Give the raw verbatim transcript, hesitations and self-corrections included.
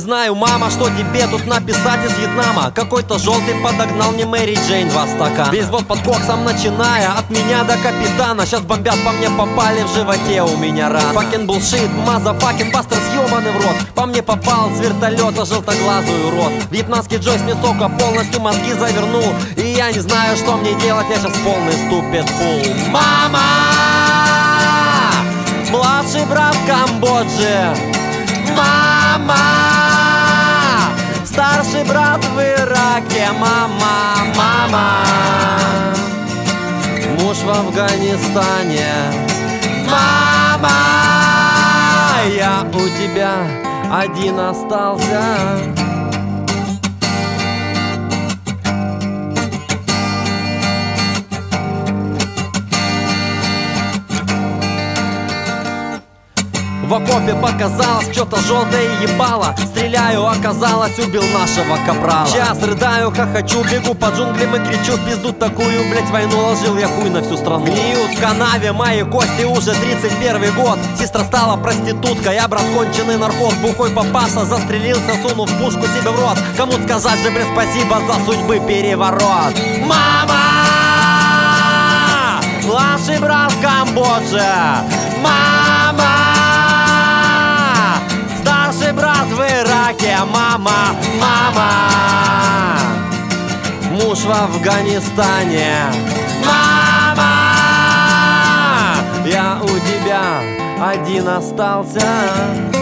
знаю, мама, что тебе тут написать из Вьетнама. Какой-то желтый подогнал мне Мэри Джейн два стакана. Весь вот под коксом, начиная от меня до капитана. Сейчас бомбят по мне, попали в животе у меня рана. Факен булшит, мазафакен бастер, съебаный в рот. По мне попал с вертолета желтоглазый урод. Вьетнамский Джойс мне сока полностью мозги завернул. И я не знаю, что мне делать, я сейчас полный ступид фул. Мама! Младший брат в Камбодже. Мама! Старший брат в Ираке. Мама, мама! Муж в Афганистане. Мама! Я у тебя один остался. В окопе показалось что-то желтое ебало. Стреляю, оказалось, убил нашего капрала. Сейчас рыдаю, хохочу, бегу по джунглям и кричу в пизду такую, блять, войну ложил я хуй на всю страну. Гниют в канаве мои кости уже тридцать первый год. Сестра стала проституткой, я брат конченый наркот. Бухой папаша застрелился, сунув пушку себе в рот. Кому сказать же, блядь, спасибо за судьбы переворот. Мама! Младший брат в Камбодже. Мама! Старший брат в Ираке. Мама, мама! Муж в Афганистане. Мама! Я у тебя один остался.